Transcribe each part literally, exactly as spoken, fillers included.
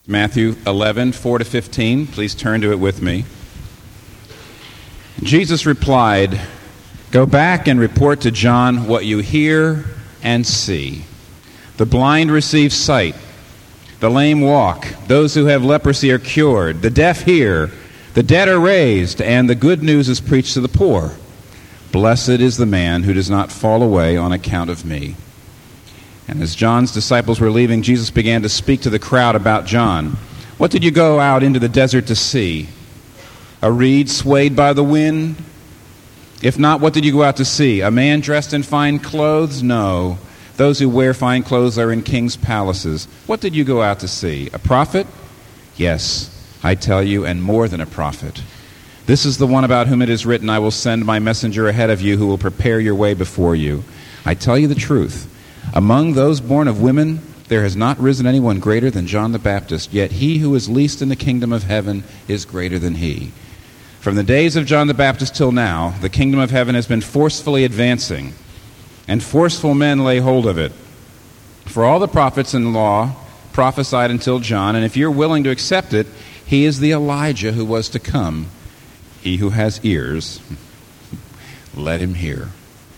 Matthew eleven, four to fifteen. Please turn to it with me. Jesus replied, "Go back and report to John what you hear and see. The blind receive sight, the lame walk, those who have leprosy are cured, the deaf hear, the dead are raised, and the good news is preached to the poor. Blessed is the man who does not fall away on account of me." And as John's disciples were leaving, Jesus began to speak to the crowd about John. "What did you go out into the desert to see? A reed swayed by the wind? If not, what did you go out to see? A man dressed in fine clothes? No. Those who wear fine clothes are in king's palaces. What did you go out to see? A prophet? Yes, I tell you, and more than a prophet. This is the one about whom it is written, 'I will send my messenger ahead of you who will prepare your way before you.' I tell you the truth. Among those born of women, there has not risen anyone greater than John the Baptist, yet he who is least in the kingdom of heaven is greater than he. From the days of John the Baptist till now, the kingdom of heaven has been forcefully advancing, and forceful men lay hold of it. For all the prophets and law prophesied until John, and if you're willing to accept it, he is the Elijah who was to come. He who has ears, let him hear."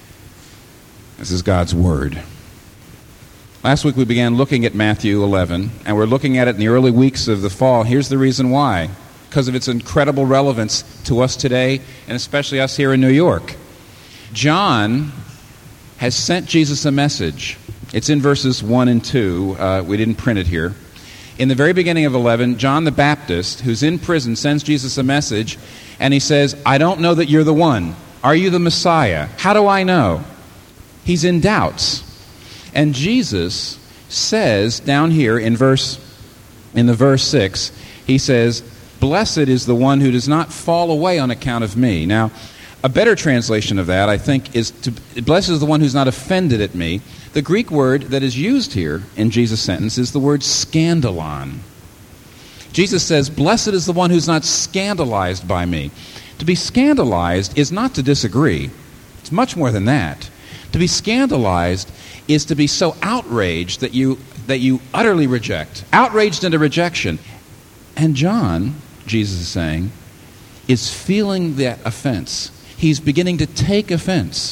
This is God's word. Last week we began looking at Matthew eleven, and we're looking at it in the early weeks of the fall. Here's the reason why. Because of its incredible relevance to us today, and especially us here in New York. John has sent Jesus a message. It's in verses one and two. Uh, we didn't print it here. In the very beginning of eleven, John the Baptist, who's in prison, sends Jesus a message, and he says, "I don't know that you're the one. Are you the Messiah? How do I know?" He's in doubts. And Jesus says down here in verse in the verse six, he says, "Blessed is the one who does not fall away on account of me." Now, a better translation of that, I think, is to, "Blessed is the one who's not offended at me." The Greek word that is used here in Jesus' sentence is the word scandalon. Jesus says, "Blessed is the one who's not scandalized by me." To be scandalized is not to disagree. It's much more than that. To be scandalized is to be so outraged that you that you utterly reject. Outraged into rejection. And John, Jesus is saying, is feeling that offense. He's beginning to take offense.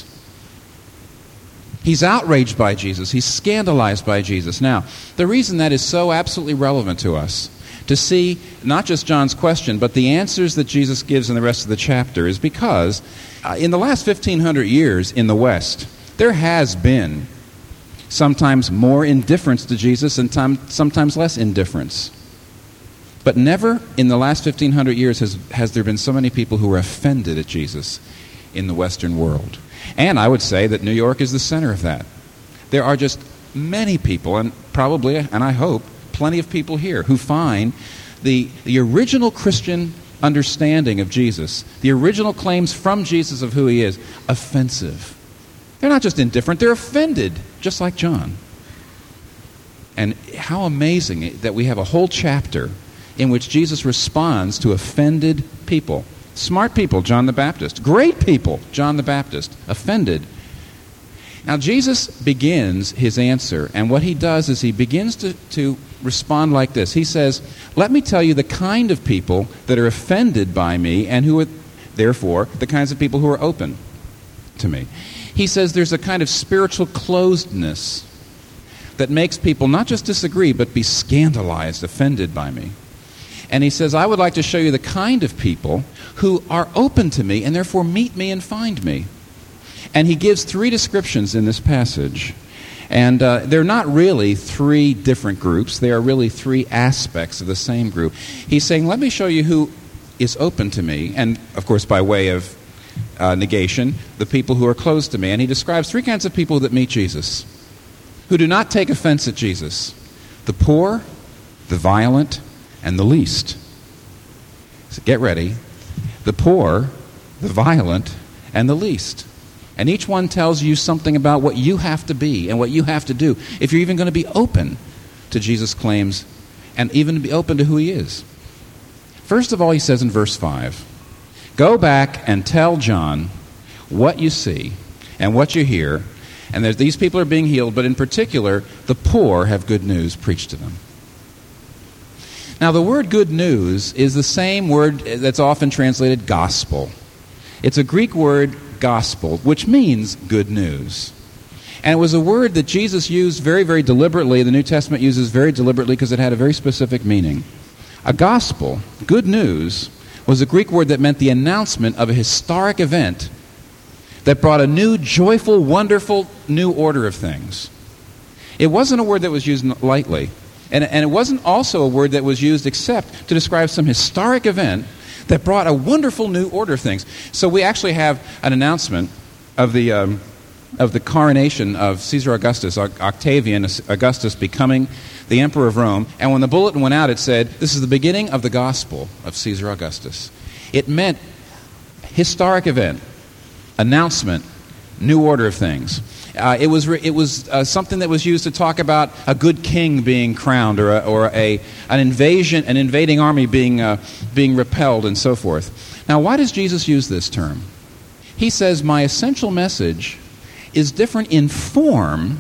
He's outraged by Jesus. He's scandalized by Jesus. Now, the reason that is so absolutely relevant to us, to see not just John's question, but the answers that Jesus gives in the rest of the chapter, is because uh, in the last fifteen hundred years in the West, there has been sometimes more indifference to Jesus and time, sometimes less indifference. But never in the last fifteen hundred years has, has there been so many people who are offended at Jesus in the Western world. And I would say that New York is the center of that. There are just many people, and probably, and I hope, plenty of people here who find the, the original Christian understanding of Jesus, the original claims from Jesus of who he is, offensive. They're not just indifferent, they're offended, just like John. And how amazing that we have a whole chapter in which Jesus responds to offended people. Smart people, John the Baptist. Great people, John the Baptist. Offended. Now, Jesus begins his answer, and what he does is he begins to, to respond like this. He says, "Let me tell you the kind of people that are offended by me, and who are, therefore, the kinds of people who are open to me." He says there's a kind of spiritual closedness that makes people not just disagree, but be scandalized, offended by me. And he says, I would like to show you the kind of people who are open to me and therefore meet me and find me. And he gives three descriptions in this passage. And uh, they're not really three different groups. They are really three aspects of the same group. He's saying, let me show you who is open to me. And, of course, by way of uh, negation, the people who are closed to me. And he describes three kinds of people that meet Jesus, who do not take offense at Jesus: the poor, the violent, and the least. So get ready. The poor, the violent, and the least. And each one tells you something about what you have to be and what you have to do if you're even going to be open to Jesus' claims and even be open to who he is. First of all, he says in verse five, go back and tell John what you see and what you hear. And there's, these people are being healed, but in particular, the poor have good news preached to them. Now, the word good news is the same word that's often translated gospel. It's a Greek word, gospel, which means good news. And it was a word that Jesus used very, very deliberately. The New Testament uses very deliberately because it had a very specific meaning. A gospel, good news, was a Greek word that meant the announcement of a historic event that brought a new, joyful, wonderful, new order of things. It wasn't a word that was used lightly. And, and it wasn't also a word that was used except to describe some historic event that brought a wonderful new order of things. So we actually have an announcement of the um, of the coronation of Caesar Augustus, Octavian Augustus becoming the emperor of Rome. And when the bulletin went out, it said, "This is the beginning of the gospel of Caesar Augustus." It meant historic event, announcement, new order of things. Uh, it was re- it was uh, something that was used to talk about a good king being crowned, or a, or a an invasion, an invading army being uh, being repelled, and so forth. Now, why does Jesus use this term? He says, "My essential message is different in form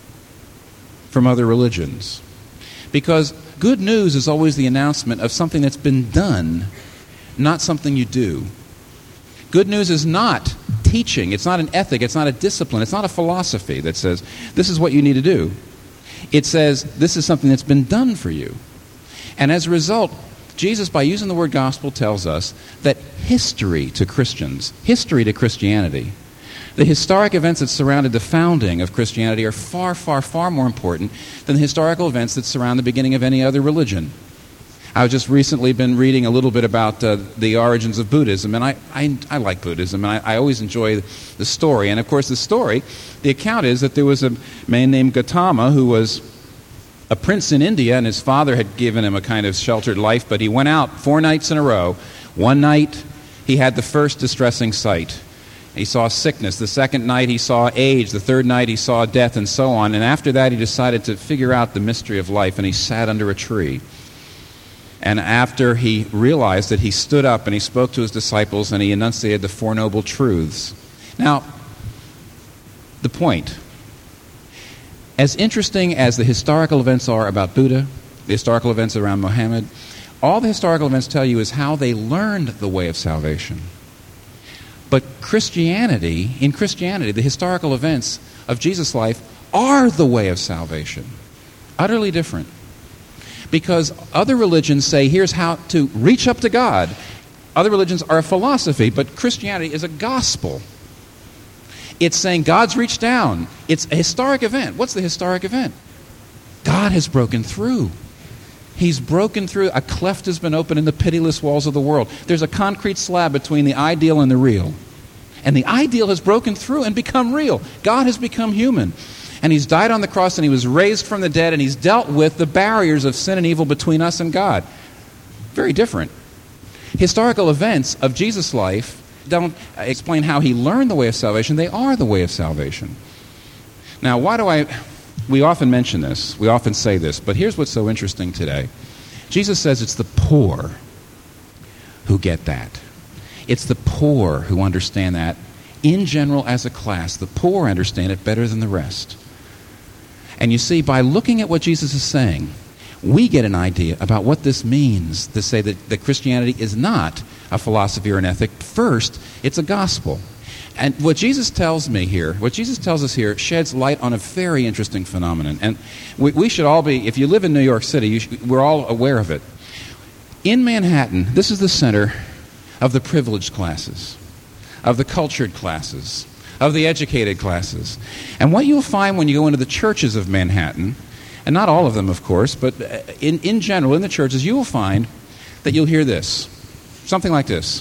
from other religions," because good news is always the announcement of something that's been done, not something you do. Good news is not teaching. It's not an ethic. It's not a discipline. It's not a philosophy that says, this is what you need to do. It says, this is something that's been done for you. And as a result, Jesus, by using the word gospel, tells us that history to Christians, history to Christianity, the historic events that surrounded the founding of Christianity are far, far, far more important than the historical events that surround the beginning of any other religion. I've just recently been reading a little bit about uh, the origins of Buddhism, and I, I, I like Buddhism, and I, I always enjoy the story. And of course, the story, the account is that there was a man named Gautama who was a prince in India, and his father had given him a kind of sheltered life, but he went out four nights in a row. One night, he had the first distressing sight. He saw sickness. The second night, he saw age. The third night, he saw death, and so on. And after that, he decided to figure out the mystery of life, and he sat under a tree. And after he realized that, he stood up and he spoke to his disciples and he enunciated the Four Noble Truths. Now, the point. As interesting as the historical events are about Buddha, the historical events around Muhammad, all the historical events tell you is how they learned the way of salvation. But Christianity, in Christianity, the historical events of Jesus' life are the way of salvation. Utterly different. Because other religions say, here's how to reach up to God. Other religions are a philosophy, but Christianity is a gospel. It's saying God's reached down. It's a historic event. What's the historic event? God has broken through. He's broken through. A cleft has been opened in the pitiless walls of the world. There's a concrete slab between the ideal and the real. And the ideal has broken through and become real. God has become human. And he's died on the cross, and he was raised from the dead, and he's dealt with the barriers of sin and evil between us and God. Very different. Historical events of Jesus' life don't explain how he learned the way of salvation. They are the way of salvation. Now, why do I... We often mention this. We often say this. But here's what's so interesting today. Jesus says it's the poor who get that. It's the poor who understand that. In general, as a class, the poor understand it better than the rest. And you see, by looking at what Jesus is saying, we get an idea about what this means to say that, that Christianity is not a philosophy or an ethic. First, it's a gospel. And what Jesus tells me here, what Jesus tells us here, sheds light on a very interesting phenomenon. And we, we should all be, if you live in New York City, you should, we're all aware of it. In Manhattan, this is the center of the privileged classes, of the cultured classes, of the educated classes. And what you'll find when you go into the churches of Manhattan, and not all of them, of course, but in, in general, in the churches, you will find that you'll hear this, something like this.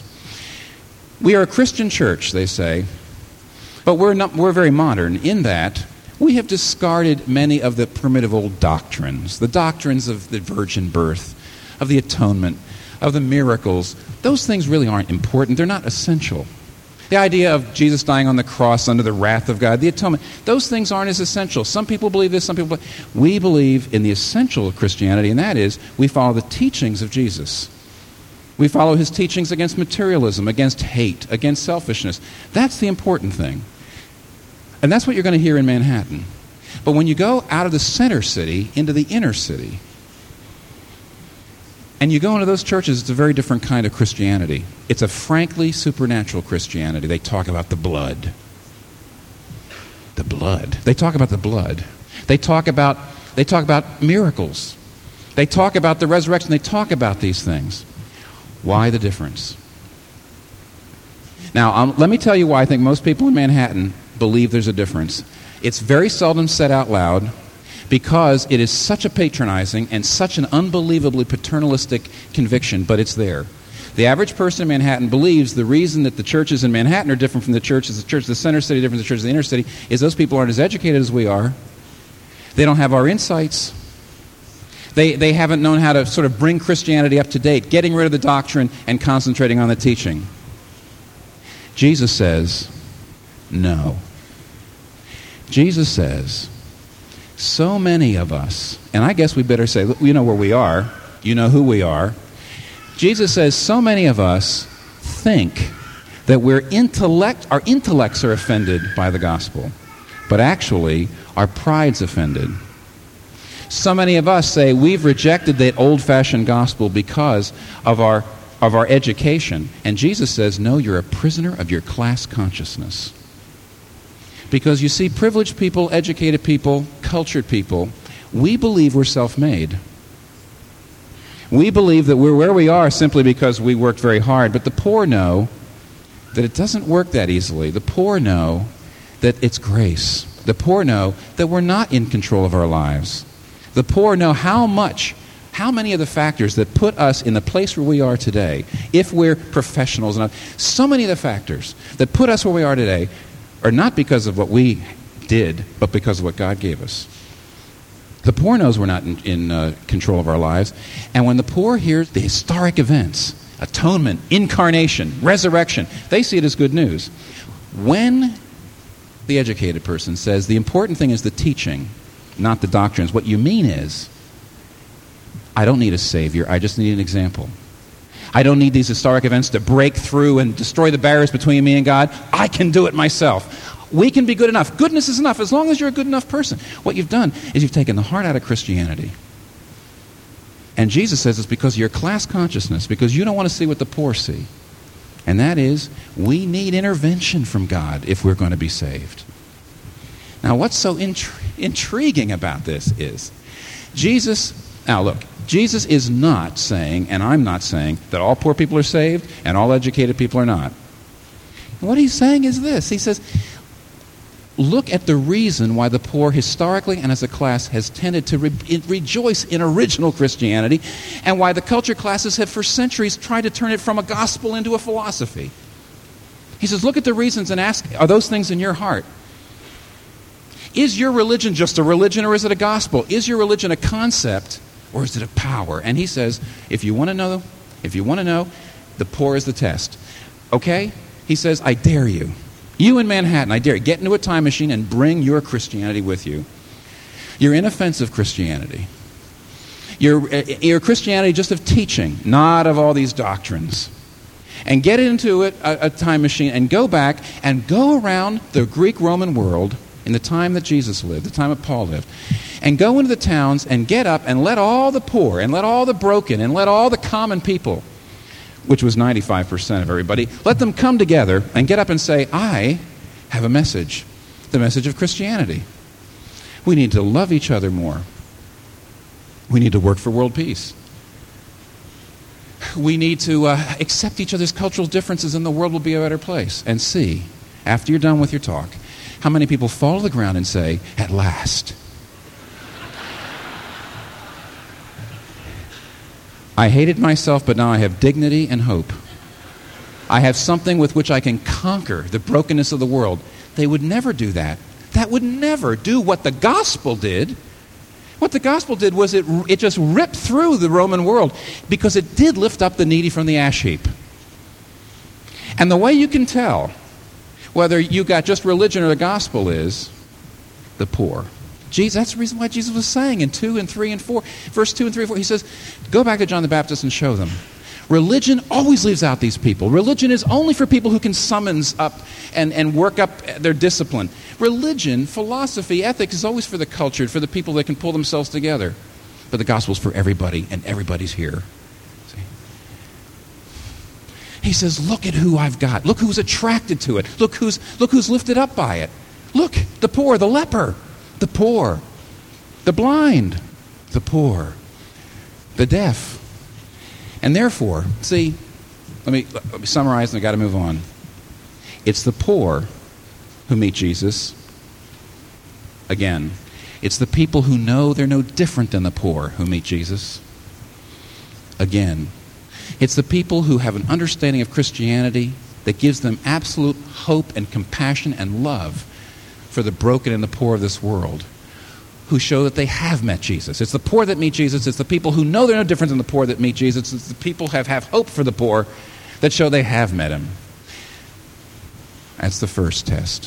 We are a Christian church, they say, but we're not, we're very modern in that we have discarded many of the primitive old doctrines, the doctrines of the virgin birth, of the atonement, of the miracles. Those things really aren't important. They're not essential. The idea of Jesus dying on the cross under the wrath of God, the atonement, those things aren't as essential. Some people believe this, some people believe... We believe in the essential of Christianity, and that is we follow the teachings of Jesus. We follow his teachings against materialism, against hate, against selfishness. That's the important thing. And that's what you're going to hear in Manhattan. But when you go out of the center city into the inner city, And you go into those churches, it's a very different kind of Christianity. It's a frankly supernatural Christianity. They talk about the blood. The blood. They talk about the blood. They talk about, they talk about miracles. They talk about the resurrection. They talk about these things. Why the difference? Now, um, let me tell you why I think most people in Manhattan believe there's a difference. It's very seldom said out loud because it is such a patronizing and such an unbelievably paternalistic conviction, but it's there. The average person in Manhattan believes the reason that the churches in Manhattan are different from the churches, the church of the center city, different from the church of the inner city, is those people aren't as educated as we are. They don't have our insights. They, they haven't known how to sort of bring Christianity up to date, getting rid of the doctrine and concentrating on the teaching. Jesus says, no. Jesus says, so many of us, and I guess we better say, you know where we are, you know who we are. Jesus says, so many of us think that we're intellect, our intellects are offended by the gospel, but actually our pride's offended. So many of us say we've rejected that old-fashioned gospel because of our of our education. And Jesus says, no, you're a prisoner of your class consciousness. Because you see, privileged people, educated people, cultured people, we believe we're self-made. We believe that we're where we are simply because we worked very hard. But the poor know that it doesn't work that easily. The poor know that it's grace. The poor know that we're not in control of our lives. The poor know how much, how many of the factors that put us in the place where we are today, if we're professionals enough, so many of the factors that put us where we are today are not because of what we did, but because of what God gave us. The poor knows we're not in, in uh, control of our lives. And when the poor hear the historic events, atonement, incarnation, resurrection, they see it as good news. When the educated person says the important thing is the teaching, not the doctrines, what you mean is, I don't need a savior, I just need an example. I don't need these historic events to break through and destroy the barriers between me and God. I can do it myself. We can be good enough. Goodness is enough as long as you're a good enough person. What you've done is you've taken the heart out of Christianity. And Jesus says it's because of your class consciousness, because you don't want to see what the poor see. And that is, we need intervention from God if we're going to be saved. Now, what's so intri- intriguing about this is, Jesus, now look, Jesus is not saying, and I'm not saying, that all poor people are saved and all educated people are not. What he's saying is this. He says, look at the reason why the poor historically and as a class has tended to re- rejoice in original Christianity, and why the culture classes have for centuries tried to turn it from a gospel into a philosophy. He says, look at the reasons and ask, are those things in your heart? Is your religion just a religion or is it a gospel? Is your religion a concept or is it a power? And he says, if you want to know, if you want to know, the poor is the test. Okay? He says, I dare you. You in Manhattan, I dare you. Get into a time machine and bring your Christianity with you. Your inoffensive Christianity. Your, your Christianity just of teaching, not of all these doctrines. And get into it, a, a time machine, and go back and go around the Greek-Roman world in the time that Jesus lived, the time that Paul lived, and go into the towns and get up and let all the poor and let all the broken and let all the common people, which was ninety-five percent of everybody, let them come together and get up and say, I have a message, the message of Christianity. We need to love each other more. We need to work for world peace. We need to uh, accept each other's cultural differences and the world will be a better place. And see, after you're done with your talk, how many people fall to the ground and say, at last. I hated myself, but now I have dignity and hope. I have something with which I can conquer the brokenness of the world. They would never do that. That would never do what the gospel did. What the gospel did was it, it just ripped through the Roman world because it did lift up the needy from the ash heap. And the way you can tell whether you got just religion or the gospel is the poor. Jesus, that's the reason why Jesus was saying in two and three and four, verse two and three and four, he says, go back to John the Baptist and show them. Religion always leaves out these people. Religion is only for people who can summons up and, and work up their discipline. Religion, philosophy, ethics is always for the cultured, for the people that can pull themselves together. But the gospel's for everybody, and everybody's here. He says, look at who I've got. Look who's attracted to it. Look who's, look who's lifted up by it. Look, the poor, the leper, the poor, the blind, the poor, the deaf. And therefore, see, let me, let me summarize and I've got to move on. It's the poor who meet Jesus. Again, it's the people who know they're no different than the poor who meet Jesus. Again, it's the people who have an understanding of Christianity that gives them absolute hope and compassion and love for the broken and the poor of this world, who show that they have met Jesus. It's the poor that meet Jesus. It's the people who know they're no different than the poor that meet Jesus. It's the people who have, have hope for the poor that show they have met him. That's the first test.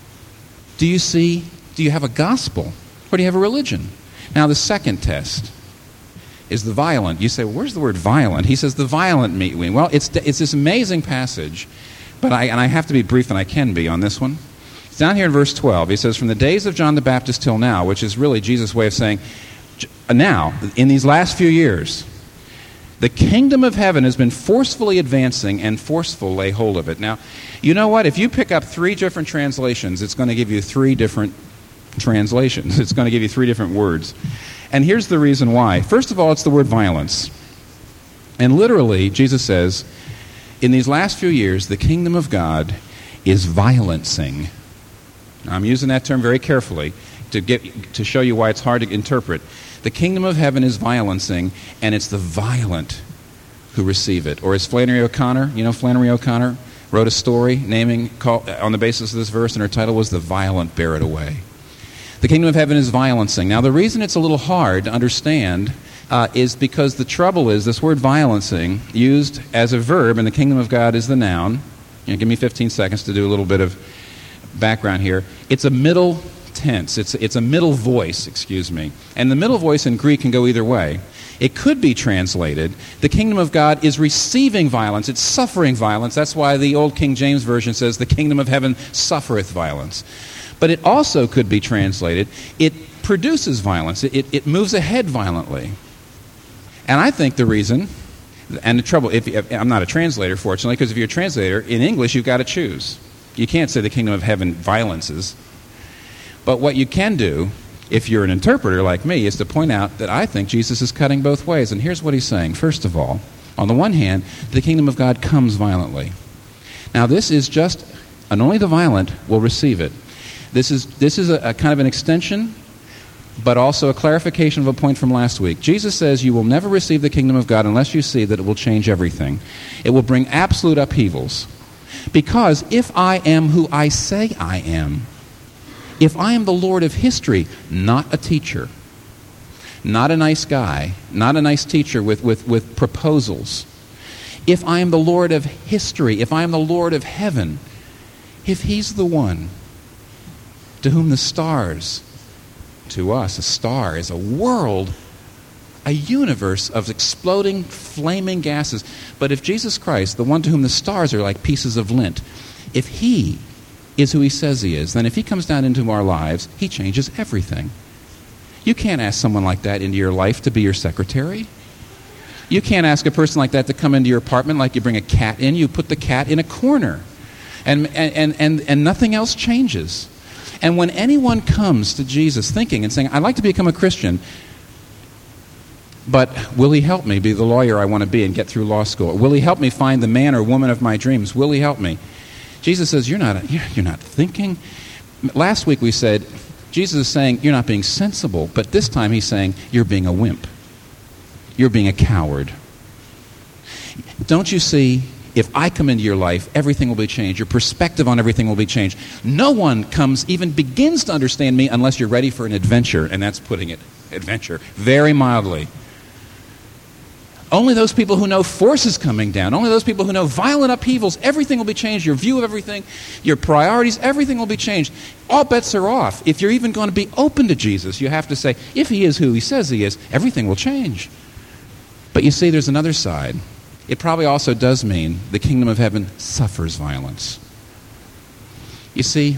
Do you see, do you have a gospel, or do you have a religion? Now, the second test is the violent. You say, well, where's the word violent? He says, the violent meet we. Well, it's, it's this amazing passage, but I, and I have to be brief than I can be on this one. It's down here in verse twelve. He says, from the days of John the Baptist till now, which is really Jesus' way of saying, now, in these last few years, the kingdom of heaven has been forcefully advancing, and forceful lay hold of it. Now, you know what? If you pick up three different translations, it's going to give you three different translations. It's going to give you three different words. And here's the reason why. First of all, it's the word violence. And literally, Jesus says, in these last few years, the kingdom of God is violencing. Now, I'm using that term very carefully to get to show you why it's hard to interpret. The kingdom of heaven is violencing, and it's the violent who receive it. Or as Flannery O'Connor, you know Flannery O'Connor, wrote a story naming call, on the basis of this verse, and her title was The Violent Bear It Away. The kingdom of heaven is violencing. Now, the reason it's a little hard to understand uh, is because the trouble is this word violencing, used as a verb, and the kingdom of God is the noun. You know, give me fifteen seconds to do a little bit of background here. It's a middle tense. It's, it's a middle voice, excuse me. And the middle voice in Greek can go either way. It could be translated, the kingdom of God is receiving violence. It's suffering violence. That's why the old King James Version says the kingdom of heaven suffereth violence. But it also could be translated, it produces violence. It, it moves ahead violently. And I think the reason, and the trouble, if, if I'm not a translator, fortunately, because if you're a translator, in English you've got to choose. You can't say the kingdom of heaven violences. But what you can do, if you're an interpreter like me, is to point out that I think Jesus is cutting both ways. And here's what he's saying. First of all, on the one hand, the kingdom of God comes violently. Now this is just, and only the violent will receive it. This is this is a, a kind of an extension, but also a clarification of a point from last week. Jesus says you will never receive the kingdom of God unless you see that it will change everything. It will bring absolute upheavals. Because if I am who I say I am, if I am the Lord of history, not a teacher, not a nice guy, not a nice teacher with, with, with proposals, if I am the Lord of history, if I am the Lord of heaven, if he's the one to whom the stars, to us, a star is a world, a universe of exploding, flaming gases. But if Jesus Christ, the one to whom the stars are like pieces of lint, if he is who he says he is, then if he comes down into our lives, he changes everything. You can't ask someone like that into your life to be your secretary. You can't ask a person like that to come into your apartment like you bring a cat in. You put the cat in a corner, and and and, and nothing else changes. And when anyone comes to Jesus thinking and saying, I'd like to become a Christian, but will he help me be the lawyer I want to be and get through law school? Will he help me find the man or woman of my dreams? Will he help me? Jesus says, you're not, you're not thinking. Last week we said, Jesus is saying, you're not being sensible. But this time he's saying, you're being a wimp. You're being a coward. Don't you see, if I come into your life, everything will be changed. Your perspective on everything will be changed. No one comes, even begins to understand me unless you're ready for an adventure. And that's putting it, adventure, very mildly. Only those people who know forces coming down, only those people who know violent upheavals, everything will be changed. Your view of everything, your priorities, everything will be changed. All bets are off. If you're even going to be open to Jesus, you have to say, if he is who he says he is, everything will change. But you see, there's another side. It probably also does mean the kingdom of heaven suffers violence. You see,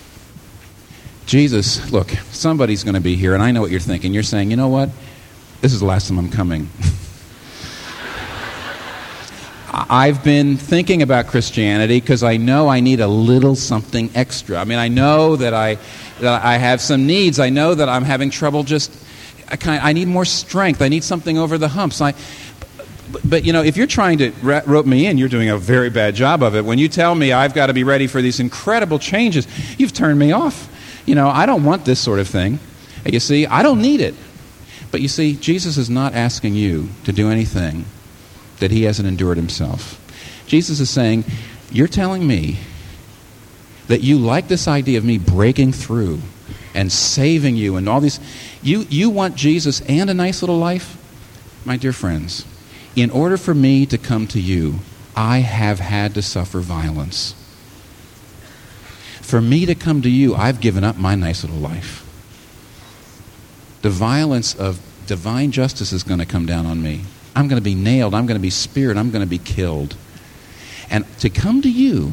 Jesus, look, somebody's going to be here, and I know what you're thinking. You're saying, you know what? This is the last time I'm coming. I've been thinking about Christianity because I know I need a little something extra. I mean, I know that I that I have some needs. I know that I'm having trouble just, I, kind of, I need more strength. I need something over the humps. I, but, but, you know, if you're trying to rope me in, you're doing a very bad job of it. When you tell me I've got to be ready for these incredible changes, you've turned me off. You know, I don't want this sort of thing. You see, I don't need it. But you see, Jesus is not asking you to do anything that he hasn't endured himself. Jesus is saying, you're telling me that you like this idea of me breaking through and saving you and all these. You, you want Jesus and a nice little life? My dear friends, in order for me to come to you, I have had to suffer violence. For me to come to you, I've given up my nice little life. The violence of divine justice is going to come down on me. I'm going to be nailed. I'm going to be speared. I'm going to be killed. And to come to you,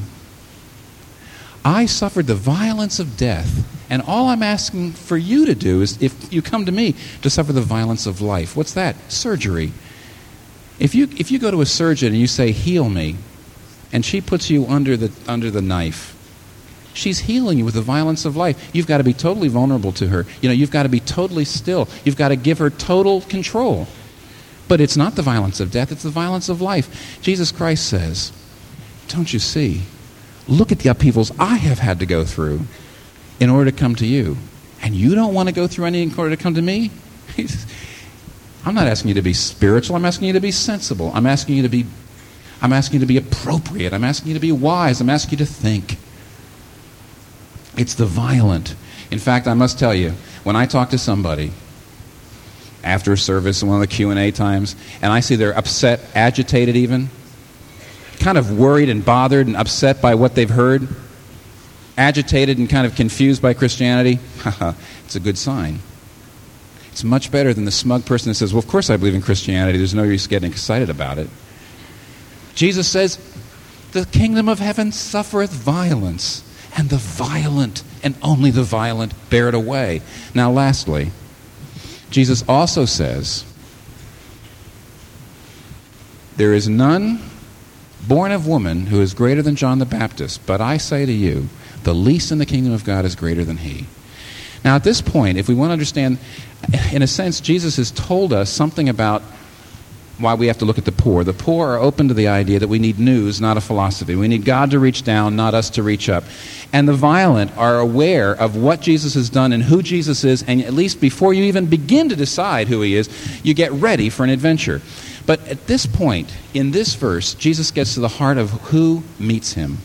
I suffered the violence of death. And all I'm asking for you to do is, if you come to me, to suffer the violence of life. What's that? Surgery. If you if you go to a surgeon and you say, heal me, and she puts you under the under the knife, she's healing you with the violence of life. You've got to be totally vulnerable to her. You know, you've got to be totally still. You've got to give her total control. But it's not the violence of death, it's the violence of life. Jesus Christ says, don't you see? Look at the upheavals I have had to go through in order to come to you. And you don't want to go through anything in order to come to me? I'm not asking you to be spiritual. I'm asking you to be sensible. I'm asking you to be, I'm asking you to be appropriate. I'm asking you to be wise. I'm asking you to think. It's the violent. In fact, I must tell you, when I talk to somebody after a service, one of the Q and A times, and I see they're upset, agitated even, kind of worried and bothered and upset by what they've heard, agitated and kind of confused by Christianity, it's a good sign. It's much better than the smug person that says, well, of course I believe in Christianity. There's no use getting excited about it. Jesus says, the kingdom of heaven suffereth violence, and the violent, and only the violent, bear it away. Now, lastly, Jesus also says, there is none born of woman who is greater than John the Baptist, but I say to you, the least in the kingdom of God is greater than he. Now, at this point, if we want to understand, in a sense, Jesus has told us something about why we have to look at the poor. The poor are open to the idea that we need news, not a philosophy. We need God to reach down, not us to reach up. And the violent are aware of what Jesus has done and who Jesus is, and at least before you even begin to decide who he is, you get ready for an adventure. But at this point, in this verse, Jesus gets to the heart of who meets him.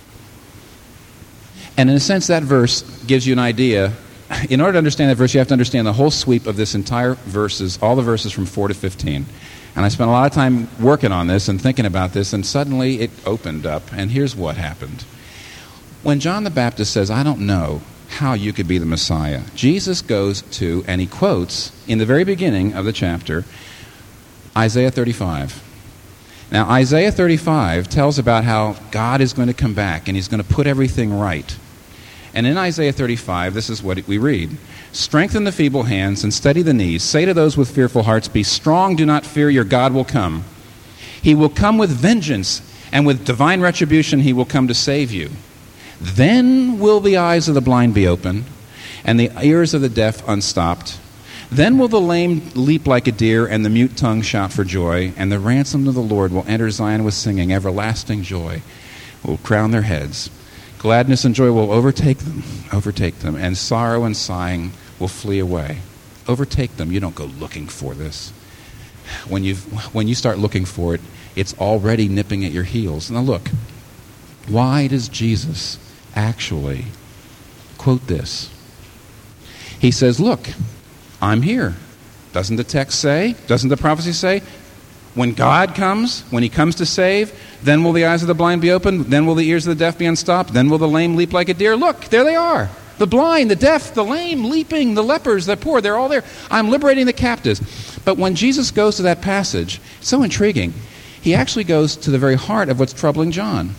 And in a sense, that verse gives you an idea. In order to understand that verse, you have to understand the whole sweep of this entire verses, all the verses from four to fifteen. And I spent a lot of time working on this and thinking about this, and suddenly it opened up, and here's what happened. When John the Baptist says, I don't know how you could be the Messiah, Jesus goes to, and he quotes, in the very beginning of the chapter, Isaiah thirty-five. Now, Isaiah thirty-five tells about how God is going to come back, and he's going to put everything right. And in Isaiah thirty-five, this is what we read. Strengthen the feeble hands and steady the knees. Say to those with fearful hearts, be strong, do not fear, your God will come. He will come with vengeance, and with divine retribution he will come to save you. Then will the eyes of the blind be opened, and the ears of the deaf unstopped. Then will the lame leap like a deer, and the mute tongue shout for joy, and the ransomed of the Lord will enter Zion with singing. Everlasting joy will crown their heads. Gladness and joy will overtake them, overtake them, and sorrow and sighing will flee away. Overtake them. You don't go looking for this. When you when you start looking for it, it's already nipping at your heels. Now look, why does Jesus actually quote this? He says, look, I'm here. Doesn't the text say, doesn't the prophecy say, when God comes, when he comes to save, then will the eyes of the blind be opened, then will the ears of the deaf be unstopped, then will the lame leap like a deer. Look, there they are. The blind, the deaf, the lame, leaping, the lepers, the poor, they're all there. I'm liberating the captives. But when Jesus goes to that passage, it's so intriguing. He actually goes to the very heart of what's troubling John.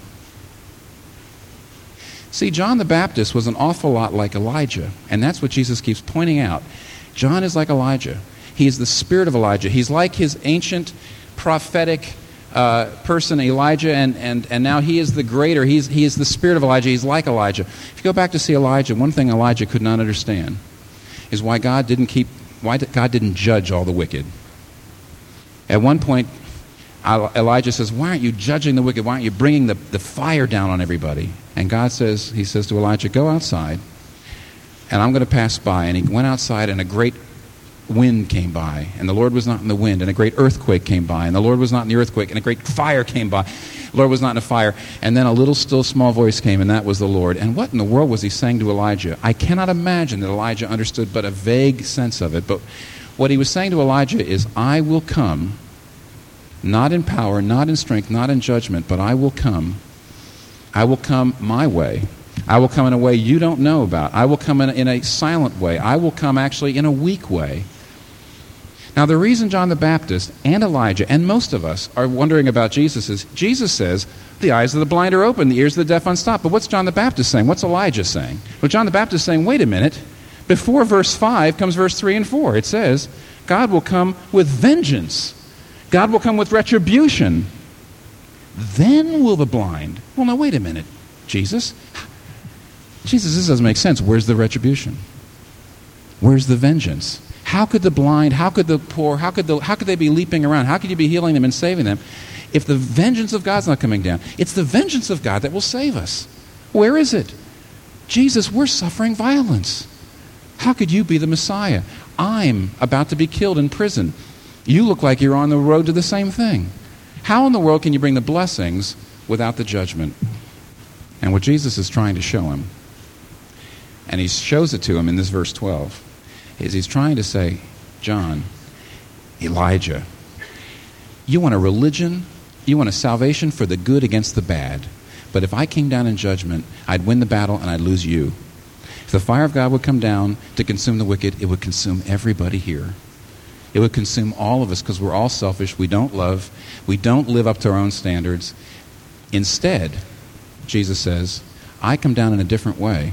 See, John the Baptist was an awful lot like Elijah, and that's what Jesus keeps pointing out. John is like Elijah. He is the spirit of Elijah. He's like his ancient prophetic uh, person, Elijah, and, and, and now he is the greater. He's, he is the spirit of Elijah. He's like Elijah. If you go back to see Elijah, one thing Elijah could not understand is why God didn't keep, why God didn't judge all the wicked. At one point, Elijah says, why aren't you judging the wicked? Why aren't you bringing the, the fire down on everybody? And God says, he says to Elijah, go outside, and I'm going to pass by. And he went outside, and a great wind came by, and the Lord was not in the wind, and a great earthquake came by, and the Lord was not in the earthquake, and a great fire came by. The Lord was not in a fire. And then a little still small voice came, and that was the Lord. And what in the world was he saying to Elijah? I cannot imagine that Elijah understood but a vague sense of it. But what he was saying to Elijah is, I will come, not in power, not in strength, not in judgment, but I will come. I will come my way. I will come in a way you don't know about. I will come in, in a silent way. I will come actually in a weak way. Now, the reason John the Baptist and Elijah and most of us are wondering about Jesus is, Jesus says, the eyes of the blind are open, the ears of the deaf unstopped. But what's John the Baptist saying? What's Elijah saying? Well, John the Baptist is saying, wait a minute. Before verse five comes verse three and four. It says, God will come with vengeance. God will come with retribution. Then will the blind. Well, now, wait a minute, Jesus. Jesus, this doesn't make sense. Where's the retribution? Where's the vengeance? How could the blind, how could the poor, how could the, how could they be leaping around? How could you be healing them and saving them if the vengeance of God's not coming down? It's the vengeance of God that will save us. Where is it? Jesus, we're suffering violence. How could you be the Messiah? I'm about to be killed in prison. You look like you're on the road to the same thing. How in the world can you bring the blessings without the judgment? And what Jesus is trying to show him, and he shows it to him in this verse twelve, is he's trying to say, John, Elijah, you want a religion, you want a salvation for the good against the bad. But if I came down in judgment, I'd win the battle and I'd lose you. If the fire of God would come down to consume the wicked, it would consume everybody here. It would consume all of us because we're all selfish. We don't love. We don't live up to our own standards. Instead, Jesus says, I come down in a different way.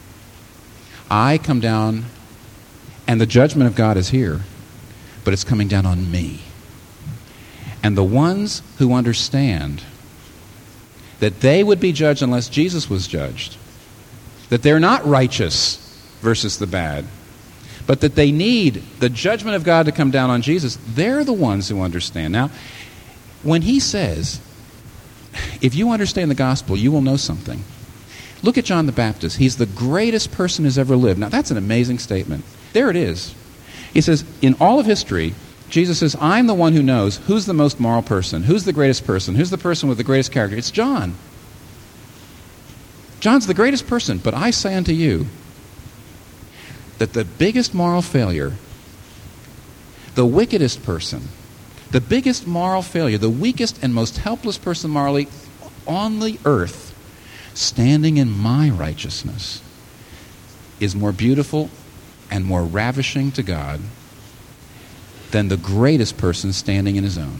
I come down, and the judgment of God is here, but it's coming down on me. And the ones who understand that they would be judged unless Jesus was judged, that they're not righteous versus the bad, but that they need the judgment of God to come down on Jesus, they're the ones who understand. Now, when he says, if you understand the gospel, you will know something. Look at John the Baptist. He's the greatest person who's ever lived. Now, that's an amazing statement. There it is. He says, in all of history, Jesus says, I'm the one who knows who's the most moral person, who's the greatest person, who's the person with the greatest character. It's John. John's the greatest person, but I say unto you that the biggest moral failure, the wickedest person, the biggest moral failure, the weakest and most helpless person morally on the earth, standing in my righteousness, is more beautiful and more ravishing to God than the greatest person standing in his own.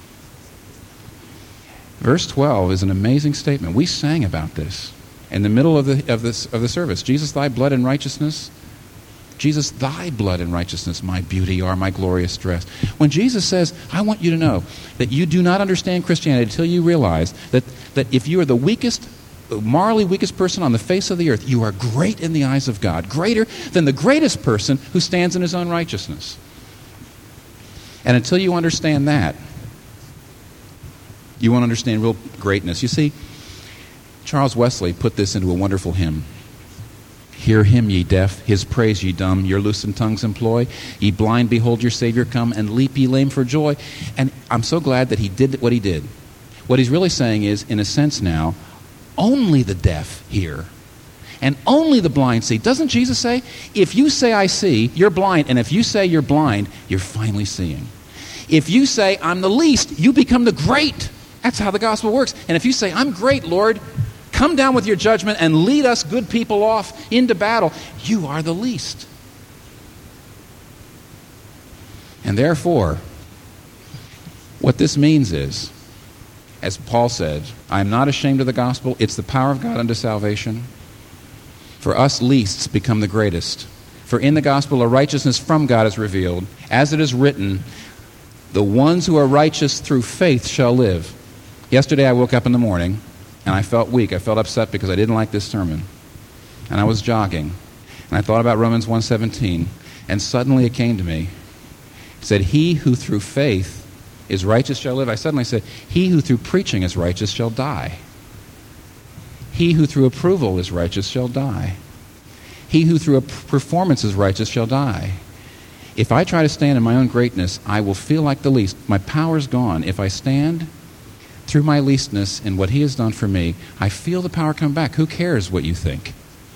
Verse twelve is an amazing statement. We sang about this in the middle of the of this of the service. Jesus, thy blood and righteousness. Jesus, thy blood and righteousness, my beauty are, my glorious dress. When Jesus says, I want you to know that you do not understand Christianity until you realize that, that if you are the weakest, morally weakest person on the face of the earth, you are great in the eyes of God, greater than the greatest person who stands in his own righteousness. And until you understand that, you won't understand real greatness. You see, Charles Wesley put this into a wonderful hymn. Hear him, ye deaf, his praise, ye dumb, your loosened tongues employ. Ye blind, behold your Savior come, and leap ye lame for joy. And I'm so glad that he did what he did. What he's really saying is, in a sense now, only the deaf hear, and only the blind see. Doesn't Jesus say, if you say I see, you're blind, and if you say you're blind, you're finally seeing. If you say I'm the least, you become the great. That's how the gospel works. And if you say, I'm great, Lord, come down with your judgment and lead us good people off into battle, you are the least. And therefore, what this means is, as Paul said, I am not ashamed of the gospel. It's the power of God unto salvation. For us leasts become the greatest. For in the gospel a righteousness from God is revealed, as it is written, The ones who are righteous through faith shall live. Yesterday I woke up in the morning, and I felt weak. I felt upset because I didn't like this sermon. And I was jogging, and I thought about Romans one seventeen, and suddenly it came to me. It said, he who through faith is righteous shall live. I suddenly said, he who through preaching is righteous shall die. He who through approval is righteous shall die. He who through a performance is righteous shall die. If I try to stand in my own greatness, I will feel like the least. My power's gone. If I stand through my leastness in what he has done for me, I feel the power come back. Who cares what you think?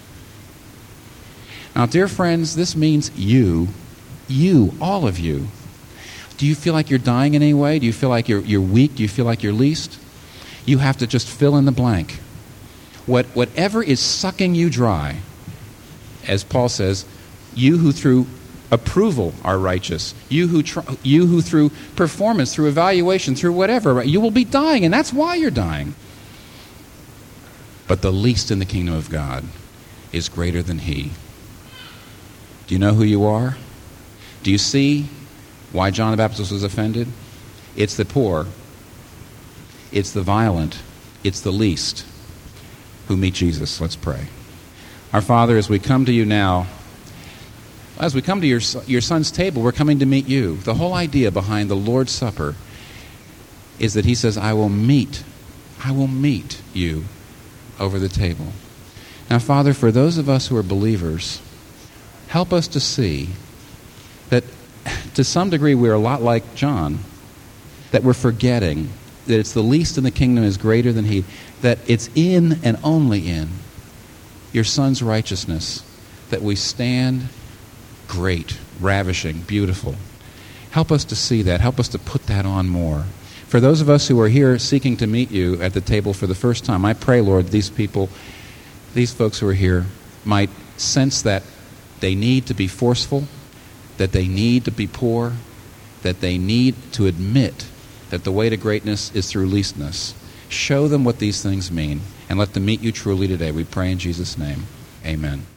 Now, dear friends, this means you, you, all of you. Do you feel like you're dying in any way? Do you feel like you're, you're weak? Do you feel like you're least? You have to just fill in the blank. What, whatever is sucking you dry, as Paul says, you who through approval are righteous, you who tr- you who through performance, through evaluation, through whatever, you will be dying, and that's why you're dying. But the least in the kingdom of God is greater than he. Do you know who you are? Do you see why John the Baptist was offended? It's the poor, it's the violent, it's the least who meet Jesus. Let's pray. Our Father, as we come to you now, as we come to your, your Son's table, we're coming to meet you. The whole idea behind the Lord's Supper is that he says, I will meet, I will meet you over the table. Now, Father, for those of us who are believers, help us to see that to some degree we're a lot like John, that we're forgetting that it's the least in the kingdom is greater than he, that it's in and only in your Son's righteousness that we stand great, ravishing, beautiful. Help us to see that. Help us to put that on more. For those of us who are here seeking to meet you at the table for the first time, I pray, Lord, these people, these folks who are here might sense that they need to be forceful, that they need to be poor, that they need to admit that the way to greatness is through leastness. Show them what these things mean, and let them meet you truly today. We pray in Jesus' name. Amen.